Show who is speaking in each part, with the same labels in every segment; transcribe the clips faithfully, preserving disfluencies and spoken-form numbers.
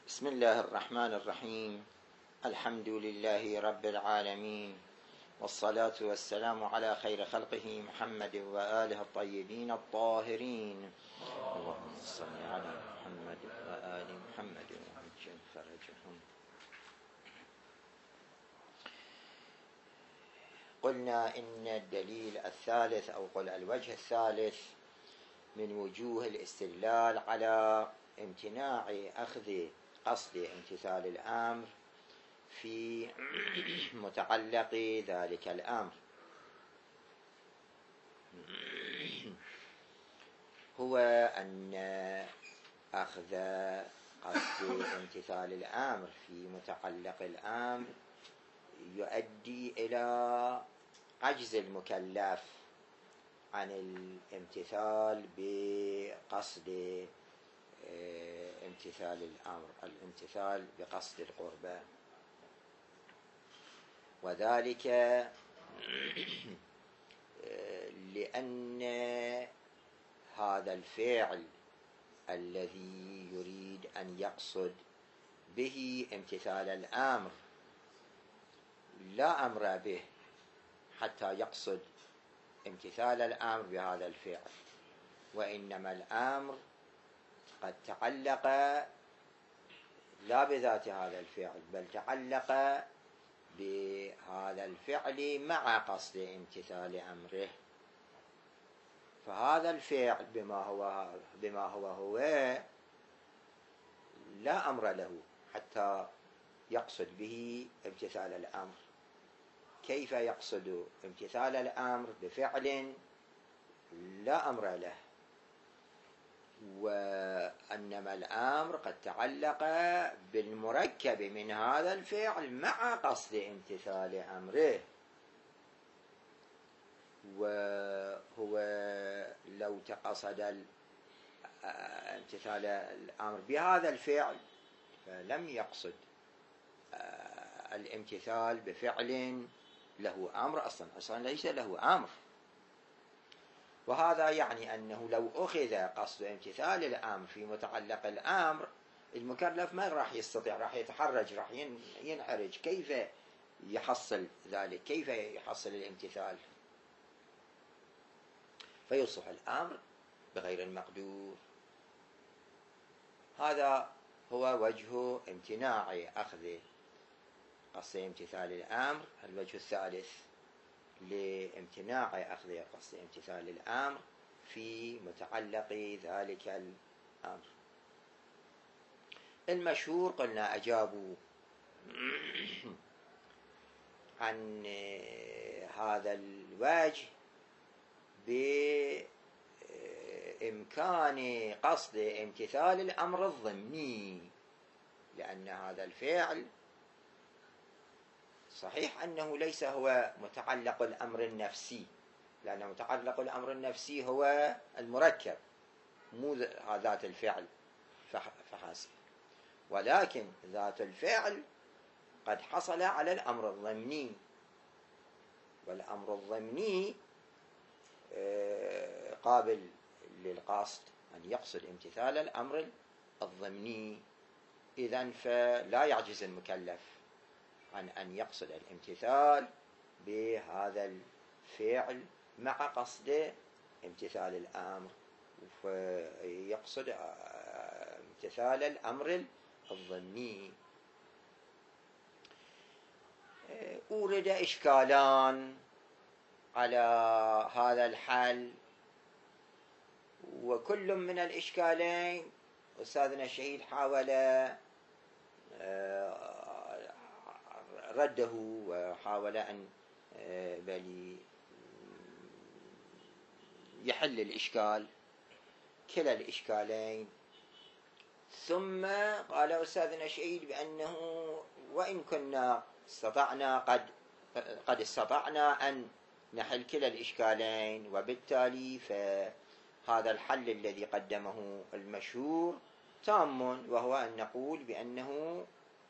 Speaker 1: بسم الله الرحمن الرحيم. الحمد لله رب العالمين، والصلاة والسلام على خير خلقه محمد وآله الطيبين الطاهرين. اللهم صل على محمد وآل محمد وعجل فرجهم. قلنا إن الدليل الثالث أو قل الوجه الثالث من وجوه الاستدلال على امتناع أخذ قصد امتثال الأمر في متعلق ذلك الأمر هو أن أخذ قصد امتثال الأمر في متعلق الأمر يؤدي إلى عجز المكلف عن الامتثال بقصد امتثال الأمر، الامتثال بقصد القربة، وذلك لأن هذا الفعل الذي يريد أن يقصد به امتثال الأمر لا أمر به حتى يقصد امتثال الأمر بهذا الفعل، وإنما الأمر قد تعلق لا بذات هذا الفعل بل تعلق بهذا الفعل مع قصد امتثال أمره، فهذا الفعل بما هو بما هو هو لا أمر له حتى يقصد به امتثال الأمر. كيف يقصد امتثال الأمر بفعل لا أمر له؟ وأنما الأمر قد تعلق بالمركب من هذا الفعل مع قصد امتثال أمره، وهو لو تقصد امتثال الأمر بهذا الفعل فلم يقصد الامتثال بفعل له أمر، أصلا أصلا ليس له أمر. وهذا يعني أنه لو أخذ قصد امتثال الأمر في متعلق الأمر المكلف ما راح يستطيع، راح يتحرج، راح ينحرج. كيف يحصل ذلك؟ كيف يحصل الامتثال؟ فيصبح الأمر بغير المقدور. هذا هو وجه امتناع أخذ قصد امتثال الأمر. الوجه الثالث لامتناع أخذ قصد امتثال الأمر في متعلق ذلك الأمر. المشهور قلنا أجابوا عن هذا الوجه بإمكان قصد امتثال الأمر الضمني، لأن هذا الفعل صحيح أنه ليس هو متعلق الأمر النفسي، لأن متعلق الأمر النفسي هو المركب مو ذات الفعل فحسب، ولكن ذات الفعل قد حصل على الأمر الضمني، والأمر الضمني قابل للقصد أن يقصد امتثال الأمر الضمني. إذن فلا يعجز المكلف عن أن يقصد الامتثال بهذا الفعل مع قصد امتثال الأمر، فيقصد امتثال الأمر الضمني. أورد إشكالان على هذا الحل، وكل من الإشكالين أستاذنا الشهيد حاول رده وحاول أن بل يحل الإشكال كلا الإشكالين. ثم قال أستاذنا الشهيد بأنه وإن كنا استطعنا قد قد استطعنا أن نحل كلا الإشكالين، وبالتالي فهذا الحل الذي قدمه المشهور تام، وهو أن نقول بأنه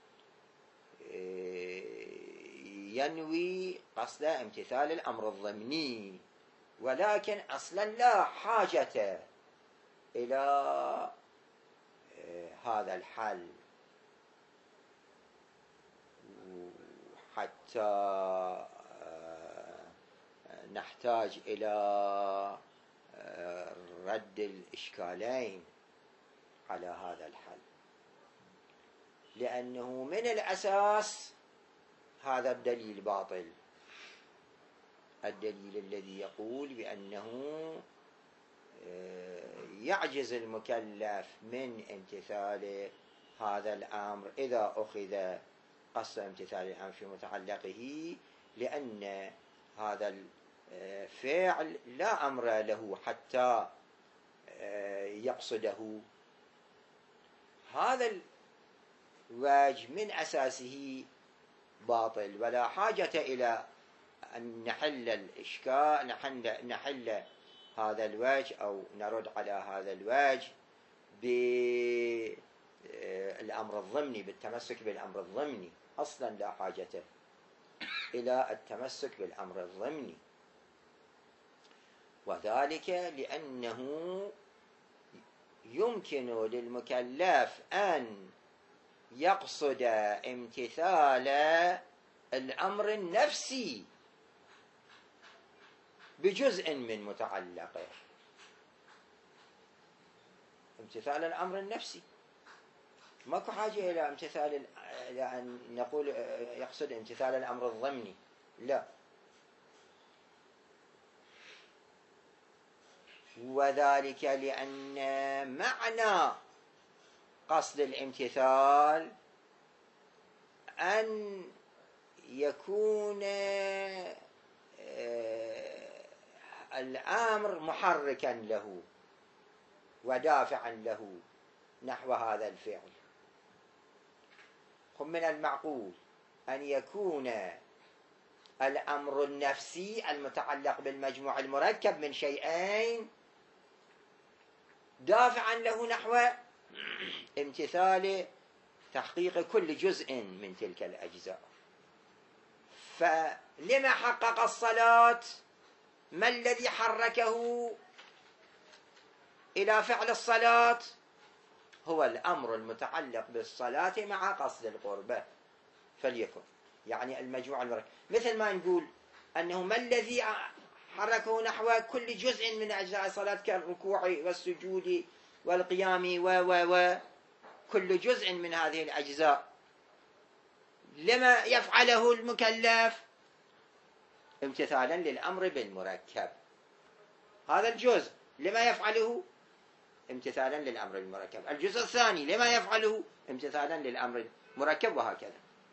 Speaker 1: ينوي قصد امتثال الأمر الضمني، ولكن أصلا لا حاجة إلى هذا الحل، حتى نحتاج إلى رد الإشكالين على هذا الحل، لأنه من الأساس هذا الدليل باطل، الدليل الذي يقول بأنه يعجز المكلف من امتثال هذا الأمر إذا أخذ قصد امتثال الأمر في متعلقه، لأن هذا الفعل لا أمر له حتى يقصده. هذا الوجه من أساسه باطل، ولا حاجة إلى أن نحل الإشكال، نحل, نحل هذا الوجه أو نرد على هذا الوجه بالأمر الضمني، بالتمسك بالأمر الضمني. أصلا لا حاجة إلى التمسك بالأمر الضمني، وذلك لأنه يمكن للمكلف أن يقصد امتثال الأمر النفسي بجزء من متعلقه، امتثال الأمر النفسي، ماكو حاجة إلى امتثال، إلى أن نقول يقصد امتثال الأمر الضمني، لا. وذلك لأن معنى قصد الامتثال أن يكون الأمر محركا له ودافعا له نحو هذا الفعل. من المعقول أن يكون الأمر النفسي المتعلق بالمجموع المركب من شيئين دافعا له نحو امتثال تحقيق كل جزء من تلك الأجزاء. فلما حقق الصلاة؟ ما الذي حركه إلى فعل الصلاة؟ هو الأمر المتعلق بالصلاة مع قصد القربة، فليكن يعني المجموع المركب. مثل ما نقول أنه ما الذي حركه نحو كل جزء من أجزاء الصلاة كالركوع والسجود والقيام و و و كل جزء من هذه الأجزاء لما يفعله المكلف؟ امتثالا للأمر بالمركب. هذا الجزء لما يفعله؟ امتثالا للأمر المركب. الجزء الثاني لما يفعله؟ امتثالا للأمر المركب، وهكذا.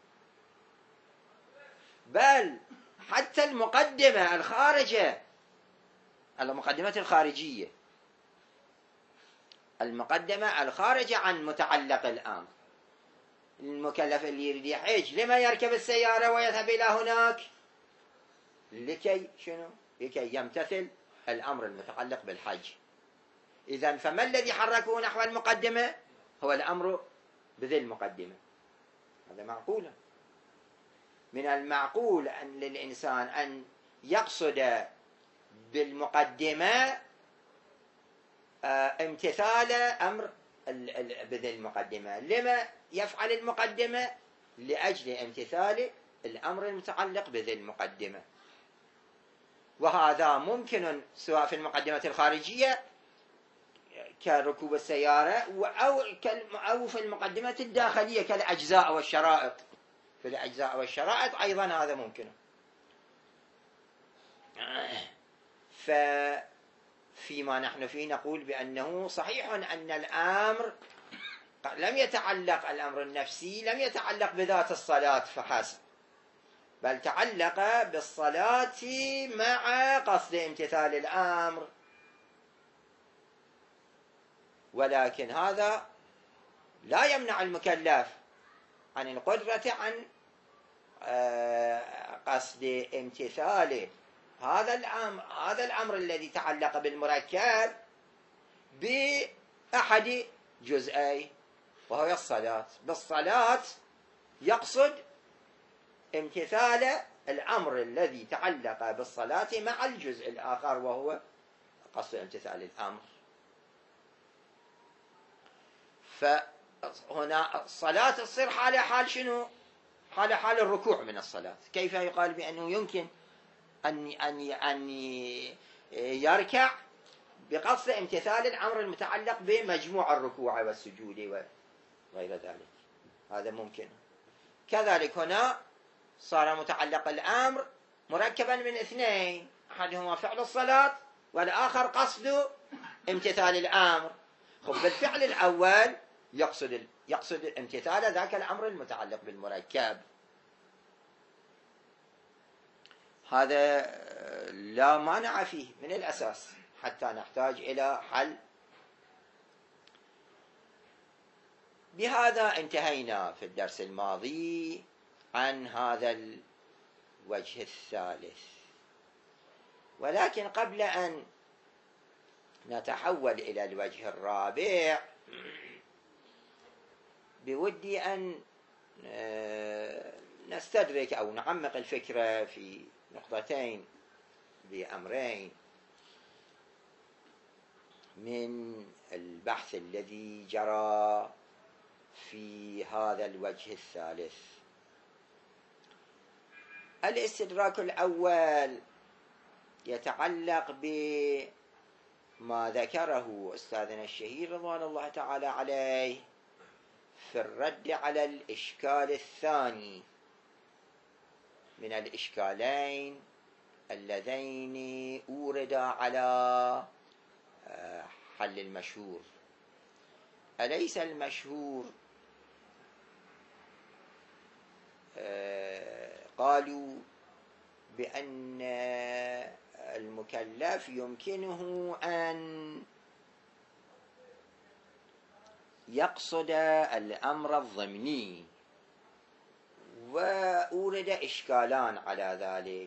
Speaker 1: بل حتى المقدمة الخارجة، المقدمة الخارجية، المقدمة الخارجة عن متعلق الأمر، المكلف اللي يريد يحج لما يركب السيارة ويذهب إلى هناك؟ لكي شنو؟ لكي يمتثل الأمر المتعلق بالحج. إذن فما الذي حركه نحو المقدمة؟ هو الأمر بذي المقدمة. هذا معقول. من المعقول أن للإنسان أن يقصد بالمقدمة امتثال أمر بذي المقدمة. لما يفعل المقدمة؟ لأجل امتثال الأمر المتعلق بذي المقدمة. وهذا ممكن سواء في المقدمة الخارجية كركوب السيارة أو في المقدمة الداخلية كالأجزاء والشرائط. في الأجزاء والشرائط أيضا هذا ممكن. ففيما نحن فيه نقول بأنه صحيح أن الأمر لم يتعلق، الأمر النفسي لم يتعلق بذات الصلاة فحسب، بل تعلق بالصلاة مع قصد امتثال الأمر. ولكن هذا لا يمنع المكلف عن القدرة عن قصد امتثال هذا الأمر هذا الأمر الذي تعلق بالمركب بأحد جزئي، وهو الصلاة. بالصلاة يقصد امتثال الأمر الذي تعلق بالصلاة مع الجزء الآخر، وهو قصد امتثال الأمر. فهنا الصلاة تصير حال حال شنو؟ حال حال الركوع من الصلاة. كيف يقال بأنه يمكن أن أن أن يركع بقصد امتثال الأمر المتعلق بمجموع الركوع والسجود وغير ذلك؟ هذا ممكن. كذلك هنا صار متعلق الأمر مركبا من اثنين، أحدهما فعل الصلاة والآخر قصد امتثال الأمر. خب بالفعل الأول يقصد يقصد امتثال ذاك الأمر المتعلق بالمركب. هذا لا مانع فيه من الأساس حتى نحتاج إلى حل. بهذا انتهينا في الدرس الماضي عن هذا الوجه الثالث، ولكن قبل أن نتحول إلى الوجه الرابع بودي أن نستدرك أو نعمق الفكرة في نقطتين بأمرين من البحث الذي جرى في هذا الوجه الثالث. الاستدراك الأول يتعلق بما ذكره أستاذنا الشهير رضوان الله تعالى عليه في الرد على الإشكال الثاني من الإشكالين اللذين أوردا على حل المشهور. أليس المشهور قالوا بأن المكلف يمكنه أن يقصد الأمر الضمني، وأورد إشكالان على ذلك.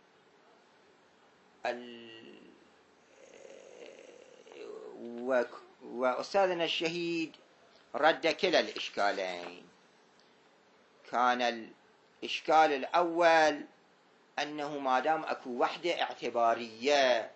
Speaker 1: وأستاذنا الشهيد رد كلا الإشكالين. كان الإشكال الأول أنه ما دام أكو وحدة اعتبارية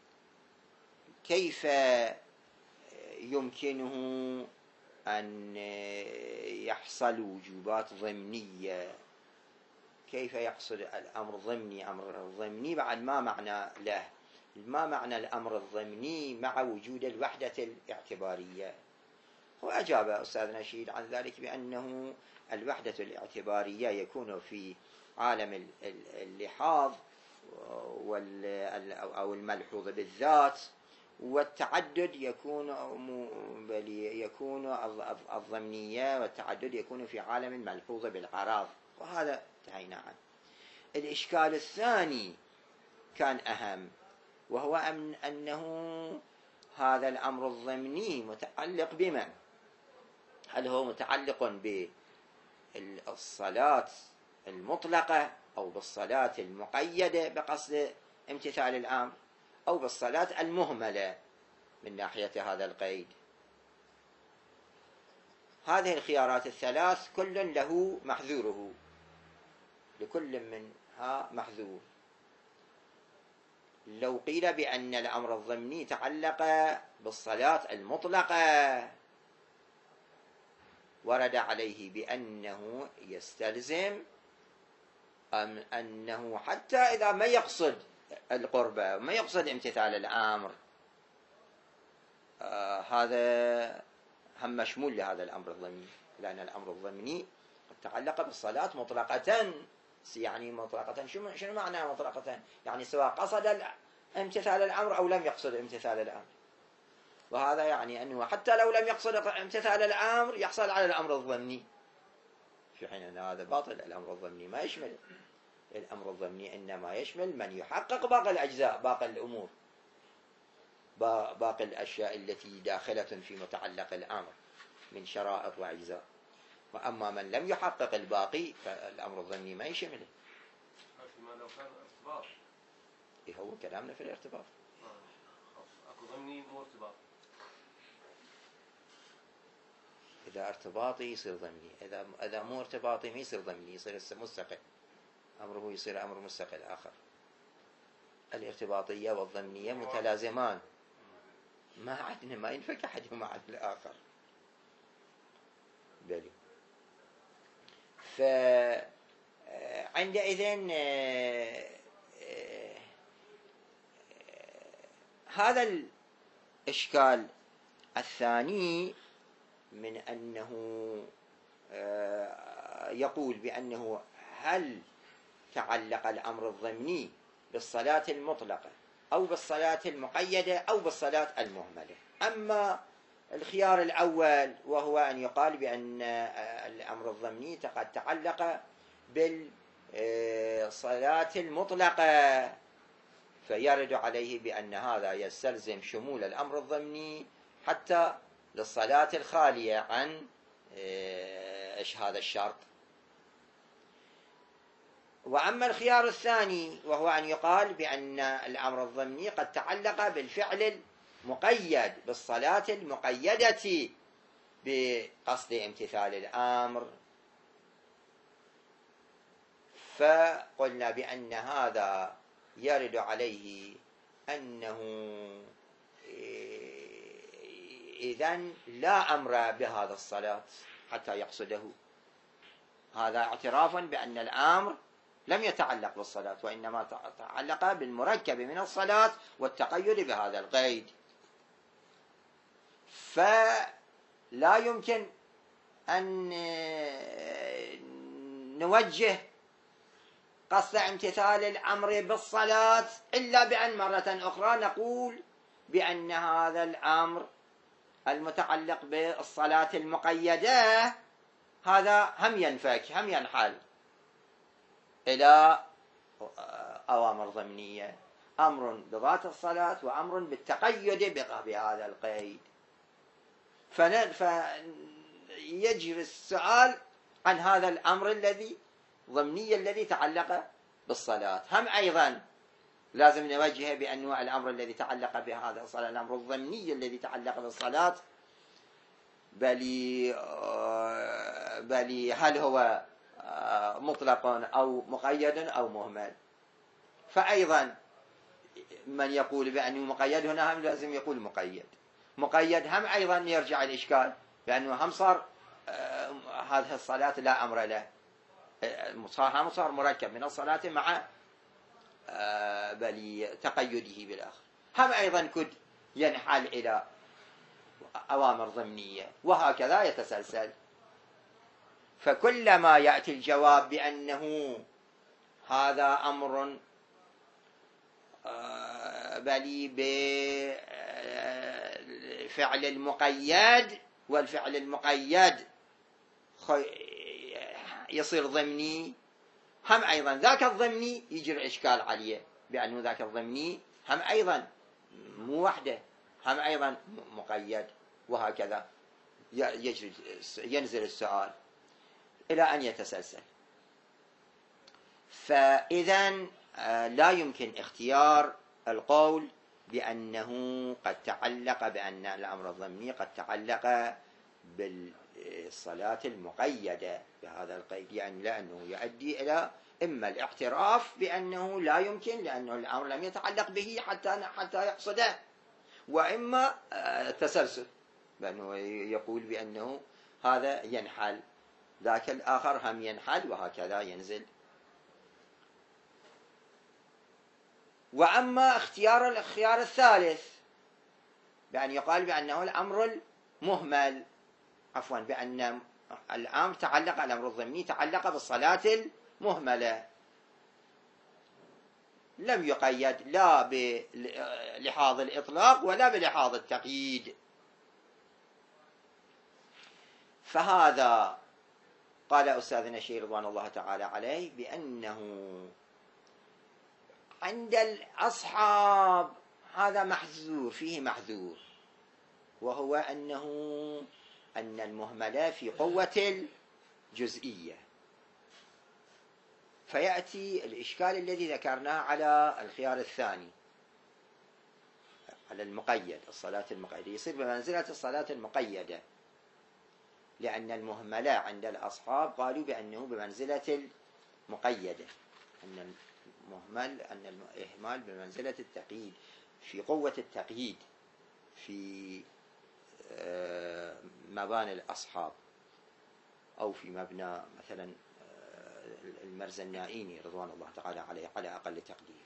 Speaker 1: كيف يمكنه أن يحصل وجوبات ضمنية؟ كيف يحصل الأمر ضمني؟ أمر ضمني بعد ما معنى له؟ ما معنى الأمر الضمني مع وجود الوحدة الاعتبارية؟ وأجاب أستاذنا الشهيد عن ذلك بأنه الوحدة الاعتبارية يكون في عالم اللحاظ أو الملحوظ بالذات، والتعدد يكون يكون الضمنية، والتعدد يكون في عالم الملحوظ بالأعراض. وهذا انتهينا عنه. الإشكال الثاني كان أهم، وهو أنه هذا الأمر الضمني متعلق بمن؟ هل هو متعلق بالصلاة المطلقة أو بالصلاة المقيدة بقصد امتثال الأمر، أو بالصلاة المهملة من ناحية هذا القيد؟ هذه الخيارات الثلاث كل له محذوره، لكل منها محذور. لو قيل بأن الأمر الضمني تعلق بالصلاة المطلقة ورد عليه بأنه يستلزم أم أنه حتى إذا ما يقصد القربة وما يقصد امتثال الأمر آه هذا هم مشمول لهذا الأمر الضمني، لأن الأمر الضمني تعلق بالصلاة مطلقة. يعني مطلقة شنو شنو معنى مطلقة؟ يعني سواء قصد امتثال الأمر أو لم يقصد امتثال الأمر. وهذا يعني أنه حتى لو لم يقصد امتثال الأمر يحصل على الأمر الضمني، في حين أن هذا باطل. الأمر الضمني ما يشمل، الأمر الضمني إنما يشمل من يحقق باقي الأجزاء، باقي الأمور، باقي الأشياء التي داخلة في متعلق الأمر من شرائط وأجزاء. وأما من لم يحقق الباقي فالأمر الضمني ما يشمله.
Speaker 2: فيما لو كان ارتباط،
Speaker 1: إيه هو كلامنا في الارتباط.
Speaker 2: أكو ضمني مو ارتباط.
Speaker 1: إذا ارتباطي يصير ضمني، إذا إذا مو ارتباطي ما يصير ضمني، يصير مستقل، أمره يصير أمر مستقل آخر. الارتباطية والضمنية متلازمان، ما عندنا ما ينفك أحدهما عن الآخر. بلي. عندئذ هذا الإشكال الثاني من أنه يقول بأنه هل تعلق الأمر الضمني بالصلاة المطلقة أو بالصلاة المقيدة أو بالصلاة المهملة. أما الخيار الأول وهو أن يقال بأن الأمر الضمني قد تعلق بالصلاة المطلقة، فيرد عليه بأن هذا يستلزم شمول الأمر الضمني حتى للصلاة الخالية عن هذا الشرط. وأما الخيار الثاني وهو أن يقال بأن الأمر الضمني قد تعلق بالفعل المقيد بالصلاة المقيدة بقصد امتثال الأمر، فقلنا بأن هذا يرد عليه أنه إذن لا أمر بهذا الصلاة حتى يقصده. هذا اعترافا بأن الأمر لم يتعلق بالصلاة وإنما تعلق بالمركب من الصلاة والتقيد بهذا القيد، فلا يمكن أن نوجه قصد امتثال الأمر بالصلاة إلا بأن مرة أخرى نقول بأن هذا الأمر المتعلق بالصلاة المقيدة هذا هم ينفك هم ينحل إلى أوامر ضمنية، أمر بذات الصلاة وأمر بالتقيد بهذا القيد. فيجري السؤال عن هذا الأمر الذي ضمني الذي تعلق بالصلاة، هم أيضا لازم نوجهه بأنه الأمر الذي تعلق بهذا الصلاة الأمر الضمني الذي تعلق بالصلاة بل بل هل هو مطلق أو مقيد أو مهمل. فأيضا من يقول بأنه مقيد هنا هم لازم يقول مقيد مقيد هم أيضا يرجع الإشكال بأنه هم صار هذه الصلاة لا أمر له، هم صار مركب من الصلاة مع بل تقيده بالآخر، هم أيضا قد ينحل إلى أوامر ضمنية وهكذا يتسلسل. فكلما يأتي الجواب بأنه هذا أمر بلي بفعل المقيد والفعل المقيد يصير ضمني، هم أيضا ذاك الضمني يجري إشكال عليه بأنه ذاك الضمني هم أيضا مو وحده هم أيضا مقيد، وهكذا يجري ينزل السؤال إلى أن يتسلسل. فإذا لا يمكن اختيار القول بأنه قد تعلق بأن الأمر الضمني قد تعلق بالصلاة المقيدة بهذا القيد، يعني لأنه يؤدي إلى إما الاعتراف بأنه لا يمكن لأنه الأمر لم يتعلق به حتى حتى يقصده، وإما التسلسل بأنه يقول بأنه هذا ينحل ذاك الآخر هم ينحل وهكذا ينزل. وأما اختيار الخيار الثالث بأن يقال بأنه الأمر المهمل عفوا بأن الأمر تعلق الأمر الضمني تعلق بالصلاة المهملة لم يقيد لا بلحاظ الإطلاق ولا بلحاظ التقييد، فهذا قال أستاذنا الشيخ رضوان الله تعالى عليه بأنه عند الأصحاب هذا محذور فيه محذور، وهو أنه أن المهملة في قوة الجزئية، فيأتي الإشكال الذي ذكرناه على الخيار الثاني على المقيد الصلاة المقيدة يصير بمنزلة الصلاة المقيدة، لأن المهملة عند الأصحاب قالوا بأنه بمنزلة المقيدة، أن المهمل أن الإهمال بمنزلة التقييد في قوة التقييد في مباني الأصحاب أو في مبنى مثلا المرزنائيني رضوان الله تعالى عليه على أقل تقدير.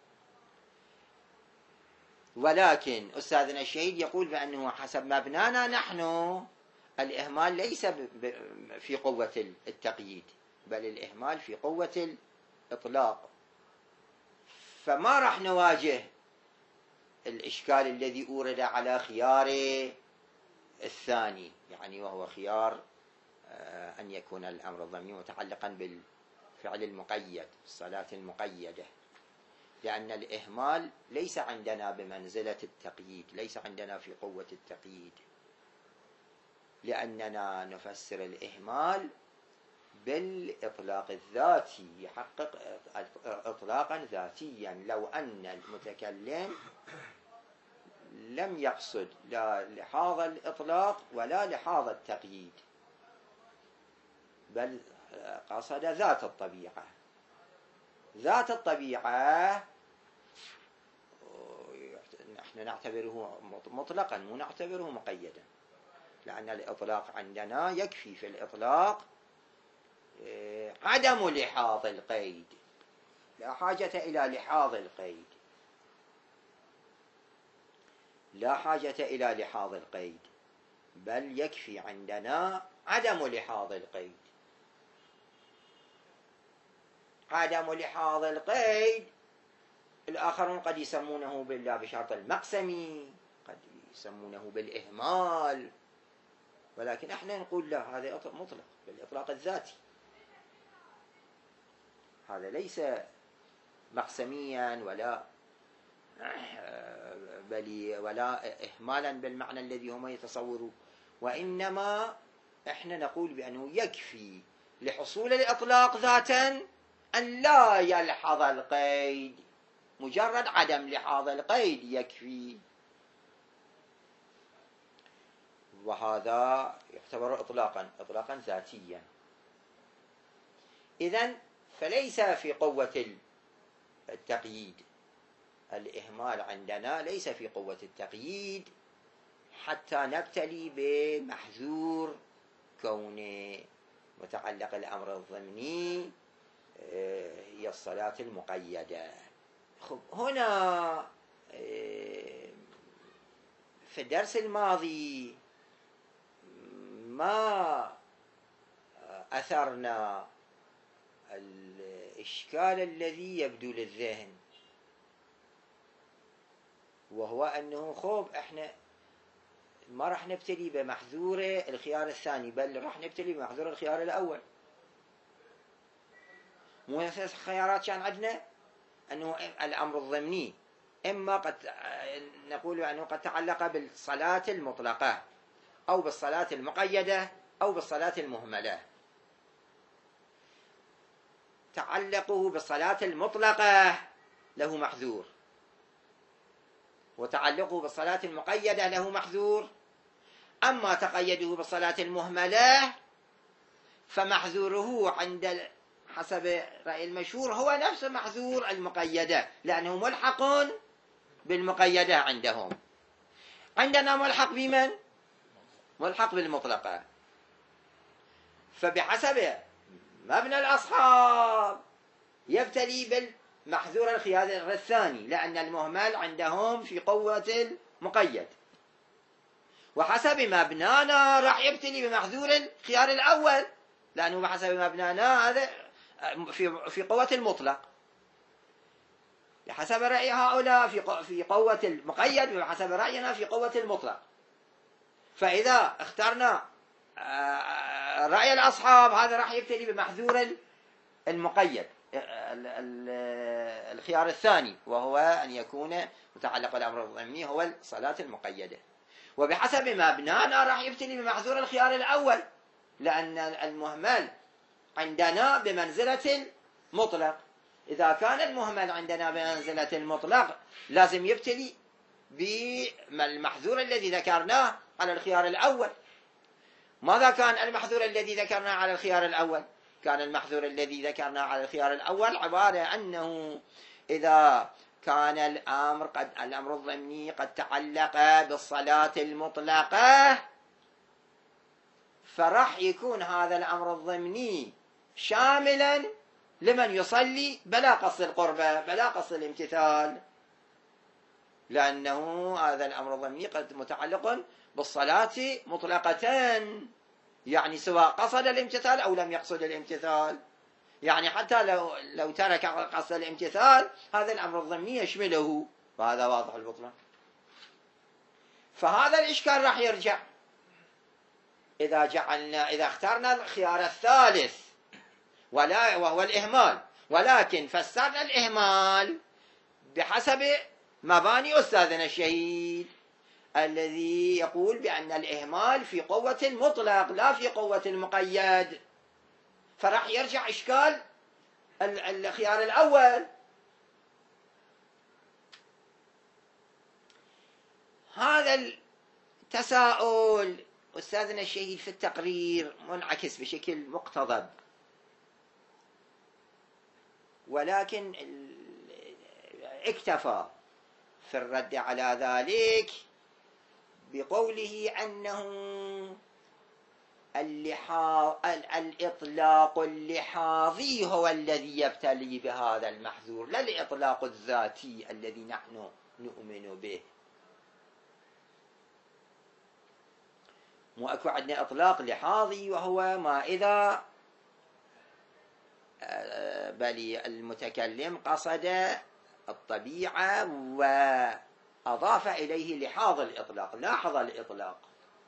Speaker 1: ولكن أستاذنا الشهيد يقول بأنه حسب مبنانا نحن الإهمال ليس في قوة التقييد، بل الإهمال في قوة الإطلاق. فما راح نواجه الإشكال الذي أورد على خيار الثاني، يعني وهو خيار أن يكون الأمر الضمني متعلقا بالفعل المقيد، الصلاة المقيدة، لأن الإهمال ليس عندنا بمنزلة التقييد، ليس عندنا في قوة التقييد، لأننا نفسر الإهمال بالإطلاق الذاتي، يحقق إطلاقا ذاتيا. لو أن المتكلم لم يقصد لا لحاظ الإطلاق ولا لحاظ التقييد، بل قصد ذات الطبيعة، ذات الطبيعة نحن نعتبره مطلقا مو نعتبره مقيدا، لأن الإطلاق عندنا يكفي في الإطلاق عدم لحاظ القيد، لا حاجة إلى لحاظ القيد، لا حاجة إلى لحاظ القيد، بل يكفي عندنا عدم لحاظ القيد. عدم لحاظ القيد الآخرون قد يسمونه بالله بشرط المقسمي، قد يسمونه بالإهمال، ولكن احنا نقول لا، هذا مطلق بالإطلاق الذاتي، هذا ليس مقسميا ولا بل ولا إهمالا بالمعنى الذي هم يتصورون، وإنما احنا نقول بأنه يكفي لحصول الإطلاق ذاتا أن لا يلحظ القيد، مجرد عدم لحاظ القيد يكفي، وهذا يعتبر إطلاقا إطلاقا ذاتيا. إذن فليس في قوة التقييد، الإهمال عندنا ليس في قوة التقييد حتى نبتلي بمحذور كونه متعلق الأمر الضمني هي الصلاة المقيدة. خب هنا في الدرس الماضي ما أثرنا الإشكال الذي يبدو للذهن، وهو أنه خب إحنا ما راح نبتلي بمحذور الخيار الثاني، بل راح نبتلي بمحذور الخيار الأول. مو ثلاث خيارات كان عندنا، أنه الأمر الضمني إما قد نقول أنه قد تعلق بالصلاة المطلقة أو بالصلاة المقيدة أو بالصلاة المهملة. تعلقه بالصلاة المطلقة له محذور، وتعلقه بالصلاة المقيدة له محذور. أما تقيده بالصلاة المهملة فمحذوره عند حسب رأي المشهور هو نفس محذور المقيدة، لأنه ملحق بالمقيدة عندهم. عندنا ملحق بمن؟ ملحق بالمطلقة. فبحسب مبنى الأصحاب يبتلي بالمحذور الخيار الثاني، لأن المهمل عندهم في قوة المقيد، وحسب مبنانا راح يبتلي بمحذور الخيار الأول، لأنه بحسب مبنانا هذا في في قوة المطلق، بحسب رأي هؤلاء في في قوة المقيد، وحسب رأينا في قوة المطلق. فإذا اخترنا رأي الأصحاب هذا راح يبتلي بمحذور المقيد الخيار الثاني، وهو أن يكون متعلق الأمر الضمني هو الصلاة المقيدة. وبحسب مبنانا راح يبتلي بمحذور الخيار الأول، لأن المهمل عندنا بمنزلة المطلق. إذا كان المهمل عندنا بمنزلة المطلق لازم يبتلي بالمحذور الذي ذكرناه على الخيار الأول. ماذا كان المحذور الذي ذكرناه على الخيار الأول؟ كان المحذور الذي ذكرناه على الخيار الأول عبارة أنه إذا كان الأمر قد الأمر الضمني قد تعلق بالصلاة المطلقة، فراح يكون هذا الأمر الضمني شاملا لمن يصلي بلا قصد القربة بلا قصد الامتثال، لأنه هذا الأمر الضمني قد متعلق بالصلاة مطلقة، يعني سواء قصد الامتثال أو لم يقصد الامتثال، يعني حتى لو لو ترك قصد الامتثال هذا الأمر الضمني يشمله، وهذا واضح البطلان. فهذا الإشكال راح يرجع إذا جعلنا إذا اخترنا الخيار الثالث ولا وهو الإهمال، ولكن فسرنا الإهمال بحسب مباني أستاذنا الشهيد الذي يقول بأن الإهمال في قوة المطلق لا في قوة المقيد، فراح يرجع إشكال الخيار الأول. هذا التساؤل أستاذنا الشهيد في التقرير منعكس بشكل مقتضب، ولكن اكتفى في الرد على ذلك بقوله أنه اللحاظ الإطلاق اللحاظي هو الذي يبتلي بهذا المحذور، لا الإطلاق الذاتي الذي نحن نؤمن به. مو أكو عندنا إطلاق لحاظي وهو ما إذا بل المتكلم قصد الطبيعة وأضاف إليه لحاظ الإطلاق، لاحظ الإطلاق،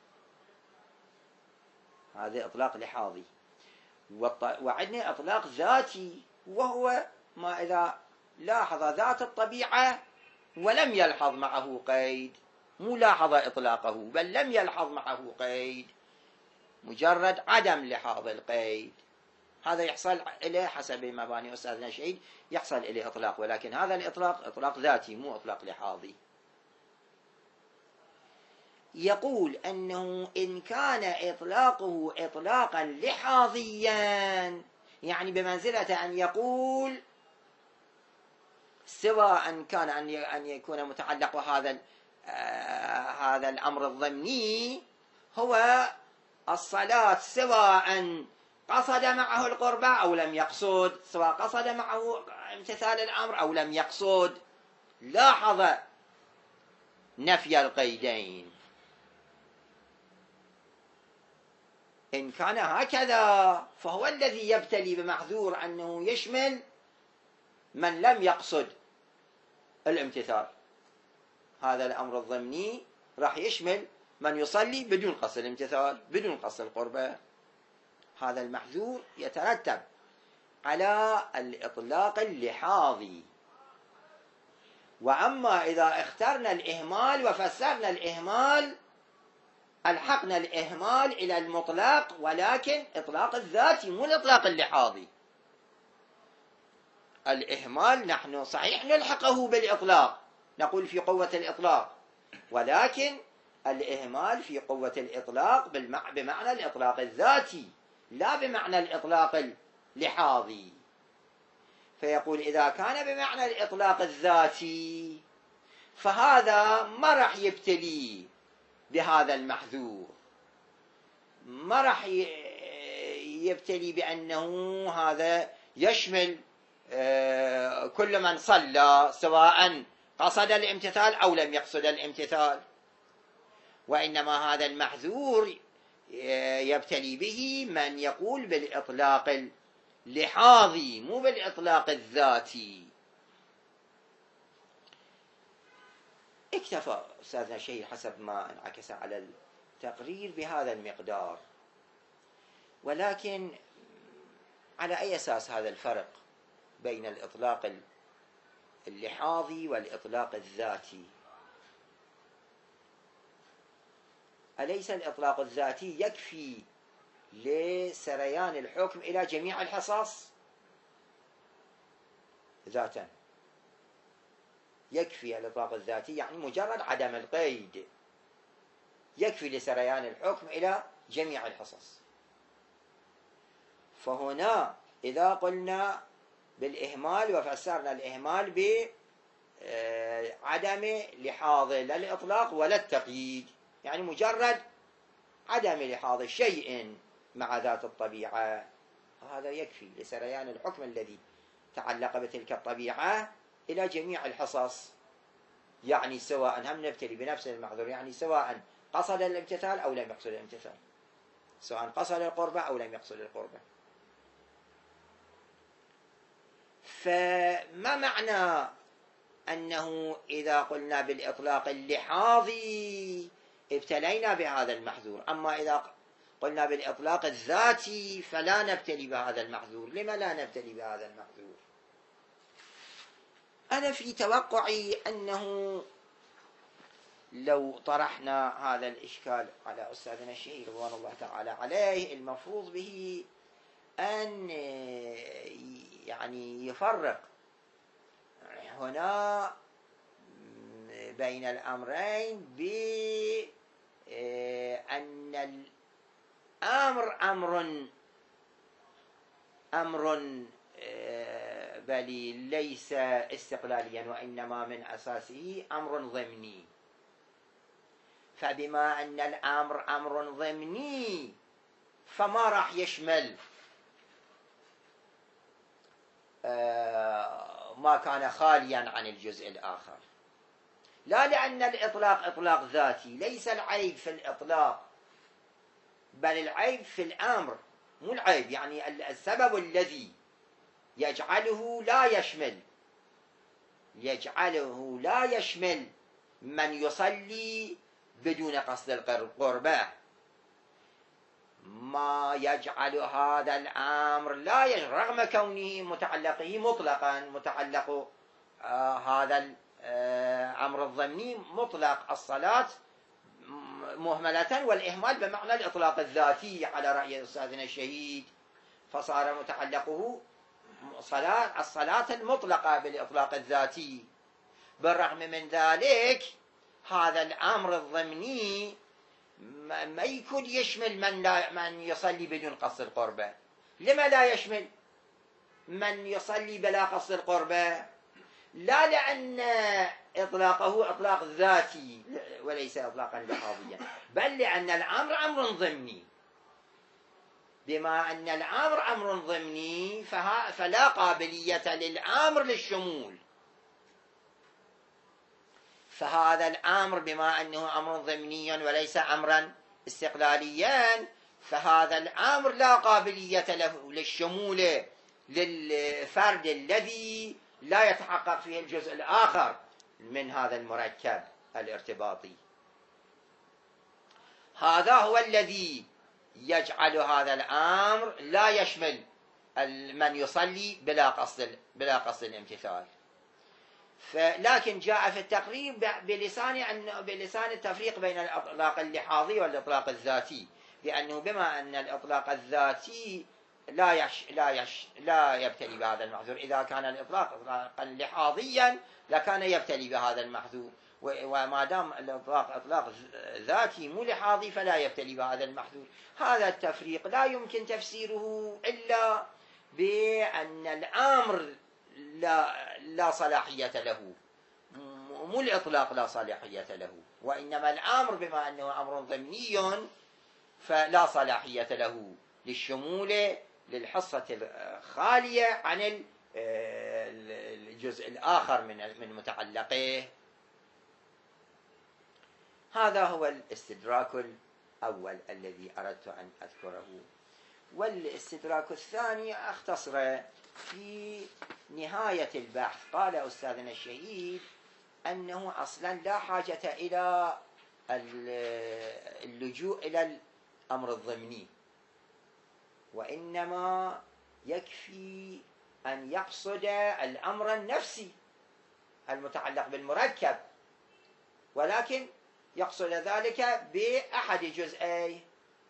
Speaker 1: هذا إطلاق لحاظي. وعندنا إطلاق ذاتي وهو ما إذا لاحظ ذات الطبيعة ولم يلحظ معه قيد، مو لاحظ إطلاقه بل لم يلحظ معه قيد، مجرد عدم لحاظ القيد، هذا يحصل إليه حسب مباني أستاذنا الشهيد يحصل إليه إطلاق، ولكن هذا الإطلاق إطلاق ذاتي مو إطلاق لحاظي. يقول أنه إن كان إطلاقه إطلاقا لحاظيا، يعني بمنزلة أن يقول سواء كان أن يكون متعلق هذا هذا الأمر الضمني هو الصلاة سواء قصد معه القربة أو لم يقصد، سواء قصد معه امتثال الأمر أو لم يقصد، لاحظ نفي القيدين. إن كان هكذا فهو الذي يبتلي بمحذور أنه يشمل من لم يقصد الامتثال، هذا الأمر الضمني راح يشمل من يصلي بدون قصد الامتثال بدون قصد القربة، هذا المحذور يترتب على الإطلاق اللحاظي. وأما إذا اخترنا الإهمال وفسرنا الإهمال ألحقنا الإهمال إلى المطلق، ولكن إطلاق الذاتي مو الإطلاق اللحاظي. الإهمال نحن صحيح نلحقه بالإطلاق، نقول في قوة الإطلاق، ولكن الإهمال في قوة الإطلاق بمعنى الإطلاق الذاتي لا بمعنى الإطلاق اللحاظي. فيقول إذا كان بمعنى الإطلاق الذاتي فهذا ما راح يبتلي بهذا المحذور، ما راح يبتلي بأنه هذا يشمل كل من صلى سواء قصد الامتثال أو لم يقصد الامتثال، وإنما هذا المحذور يبتلي به من يقول بالإطلاق اللحاظي مو بالإطلاق الذاتي. اكتفى أستاذنا الشهيد حسب ما انعكس على التقرير بهذا المقدار، ولكن على أي أساس هذا الفرق بين الإطلاق اللحاظي والإطلاق الذاتي؟ أليس الإطلاق الذاتي يكفي لسريان الحكم إلى جميع الحصص ذاتا؟ يكفي الإطلاق الذاتي يعني مجرد عدم القيد يكفي لسريان الحكم إلى جميع الحصص. فهنا إذا قلنا بالإهمال وفسرنا الإهمال بعدم لحاظ لا الإطلاق ولا التقييد، يعني مجرد عدم لحاظ شيء مع ذات الطبيعة، هذا يكفي لسريان الحكم الذي تعلق بتلك الطبيعة إلى جميع الحصص. يعني سواء هم نبتلي بنفس المحظور، يعني سواء قصد الامتثال أو لم يقصد الامتثال، سواء قصد القربة أو لم يقصد القربة. فما معنى أنه إذا قلنا بالإطلاق اللحاظي ابتلينا بهذا المحذور، أما إذا قلنا بالإطلاق الذاتي فلا نبتلي بهذا المحذور؟ لما لا نبتلي بهذا المحذور؟ أنا في توقعي أنه لو طرحنا هذا الإشكال على أستاذنا الشهيد رضوان الله تعالى عليه، المفروض به أن يعني يفرق هنا بين الأمرين بأن الأمر أمر أمر بل ليس استقلاليا، وإنما من أساسه أمر ضمني. فبما أن الأمر أمر ضمني فما راح يشمل ما كان خاليا عن الجزء الآخر. لا لأن الإطلاق إطلاق ذاتي، ليس العيب في الإطلاق بل العيب في الأمر، مو العيب يعني السبب الذي يجعله لا يشمل يجعله لا يشمل من يصلي بدون قصد القربة، ما يجعل هذا الأمر لا يشمل رغم كونه متعلقه مطلقا، متعلق آه هذا الأمر الضمني مطلق، الصلاة مهملة، والإهمال بمعنى الإطلاق الذاتي على رأي أستاذنا الشهيد، فصار متعلقه صلاة الصلاة المطلقة بالإطلاق الذاتي. بالرغم من ذلك هذا الأمر الضمني ما يكون يشمل من, لا من يصلي بدون قصد القربة. لما لا يشمل من يصلي بلا قصد القربة؟ لا لأن إطلاقه إطلاق ذاتي وليس إطلاقا لحاظيا، بل لأن الأمر أمر ضمني. بما أن الأمر أمر ضمني فلا قابلية للأمر للشمول، فهذا الأمر بما أنه أمر ضمني وليس أمرا استقلاليا، فهذا الأمر لا قابلية له للشمول للفرد الذي لا يتحقق فيه الجزء الآخر من هذا المركب الارتباطي. هذا هو الذي يجعل هذا الأمر لا يشمل من يصلي بلا قصد بلا قصد الامتثال. لكن جاء في التقرير بلسان بلسان التفريق بين الإطلاق اللحاظي والإطلاق الذاتي، لأنه بما أن الإطلاق الذاتي لا يش لا يش لا يبتلي بهذا المحذور. إذا كان الإطلاق إطلاقا لحاظيا لكان يبتلي بهذا المحذور، وما دام الإطلاق إطلاق ذاتي مو لحاظي فلا يبتلي بهذا المحذور. هذا التفريق لا يمكن تفسيره إلا بأن الأمر لا لا صلاحية له، مو الإطلاق لا صلاحية له، وإنما الأمر بما أنه أمر ضمني فلا صلاحية له للشمول للحصة الخالية عن الجزء الآخر من من متعلقه. هذا هو الاستدراك الأول الذي أردت أن أذكره. والاستدراك الثاني أختصره في نهاية البحث. قال أستاذنا الشهيد أنه أصلا لا حاجة إلى اللجوء إلى الأمر الضمني، وإنما يكفي أن يقصد الأمر النفسي المتعلق بالمركب، ولكن يقصد ذلك بأحد جزئي.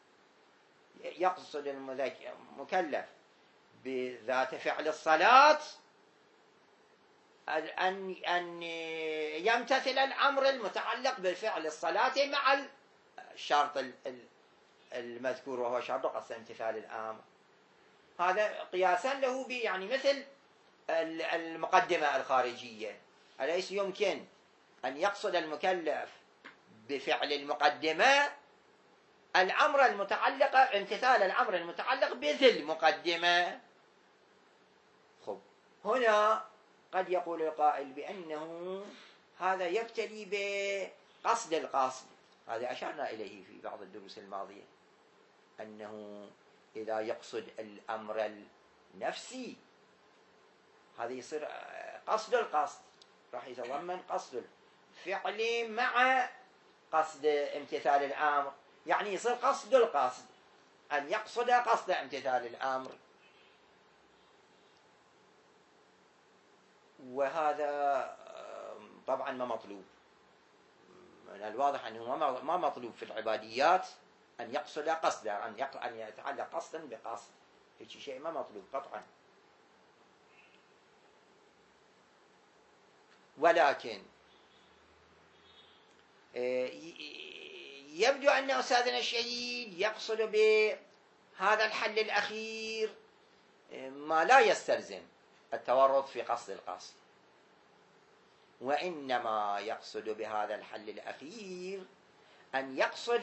Speaker 1: يقصد المكلف بذات فعل الصلاة أن أن يمتثل الأمر المتعلق بفعل الصلاة مع الشرط المذكور وهو شرط قصد امتثال الأمر. هذا قياسا له ب يعني مثل المقدمة الخارجية، أليس يمكن أن يقصد المكلف بفعل المقدمة الأمر المتعلق امتثال الأمر المتعلق بذي المقدمة. خب هنا قد يقول القائل بأنه هذا يبتلي بقصد القاصد. هذا أشرنا إليه في بعض الدروس الماضية، أنه إذا يقصد الأمر النفسي هذا يصير قصد القصد، راح يتضمن قصد الفعل مع قصد امتثال الأمر، يعني يصير قصد القصد أن يقصد قصد امتثال الأمر. وهذا طبعا ما مطلوب، من الواضح أنه ما مطلوب في العباديات أن يقصد قصدا، أن أن يتعلق قصدا بقصد، هيك شيء ما مطلوب قطعا. ولكن يبدو أن أستاذنا الشهيد يقصد بهذا الحل الأخير ما لا يستلزم التورط في قصد القصد، وإنما يقصد بهذا الحل الأخير أن يقصد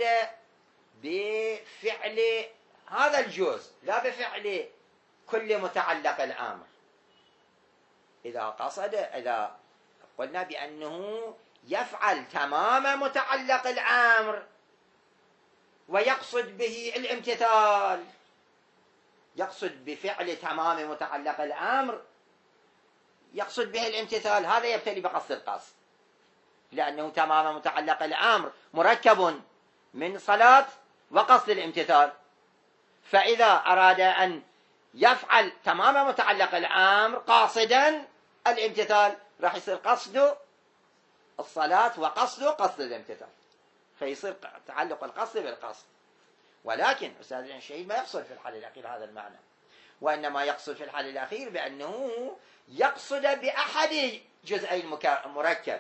Speaker 1: بفعل هذا الجزء لا بفعل كل متعلق الأمر. إذا قصد إذا قلنا بأنه يفعل تمام متعلق الأمر ويقصد به الامتثال، يقصد بفعل تمام متعلق الأمر يقصد به الامتثال، هذا يبتلي بقصد القصد، لأنه تمام متعلق الأمر مركب من صلاة وقصد الامتثال. فإذا أراد أن يفعل تمام متعلق الأمر قاصدا الامتثال راح يصير قصده الصلاة وقصده قصد الامتثال، فيصير تعلق القصد بالقصد. ولكن أستاذنا الشهيد ما يقصد في الحل الأخير هذا المعنى، وإنما يقصد في الحل الأخير بأنه يقصد بأحد جزئي المركب،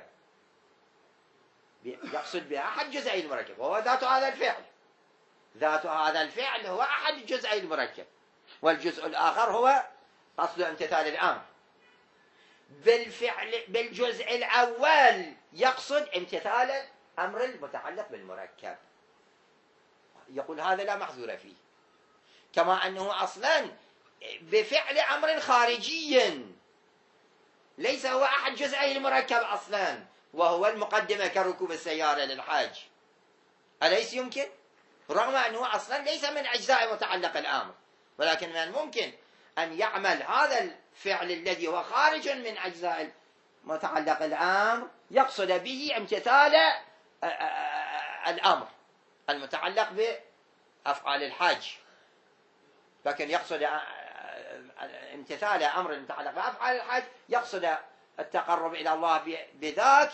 Speaker 1: يقصد بأحد جزئي المركب وهو ذات هذا الفعل. ذات هذا الفعل هو أحد جزئي المركب، والجزء الآخر هو قصد امتثال الأمر. بالفعل بالجزء الأول يقصد امتثال الأمر المتعلق بالمركب، يقول هذا لا محذور فيه، كما أنه أصلا بفعل أمر خارجي ليس هو أحد جزئي المركب أصلا، وهو المقدمة كركوب السيارة للحاج، أليس يمكن؟ رغم أنه أصلا ليس من أجزاء متعلق الأمر، ولكن من الممكن أن يعمل هذا الفعل الذي هو خارج من أجزاء متعلق الأمر يقصد به امتثال الأمر المتعلق بأفعال الحاج، لكن يقصد امتثال أمر المتعلق بأفعال الحج يقصد التقرب إلى الله بذاك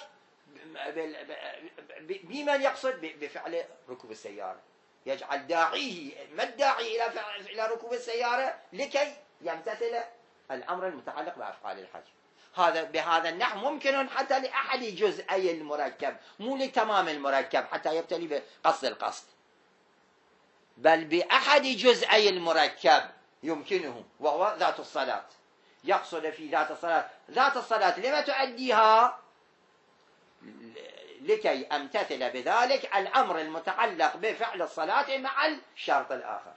Speaker 1: بمن يقصد بفعل ركوب السيارة، يجعل داعيه ما الداعي إلى فعل إلى ركوب السيارة لكي يمتثل الأمر المتعلق بأفعال الحج. هذا بهذا النحو ممكن حتى لأحد جزئي المركب، مو لتمام المركب حتى يبتلي بقصد القصد، بل بأحد جزئي المركب يمكنه، وهو ذات الصلاة. يقصد في ذات الصلاة، ذات الصلاة لما تؤديها؟ لكي أمتثل بذلك الأمر المتعلق بفعل الصلاة مع الشرط الآخر.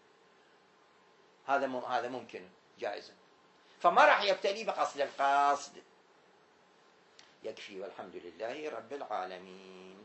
Speaker 1: هذا هذا ممكن جائز، فما راح يبتلي بقصد القصد. يكفي والحمد لله رب العالمين.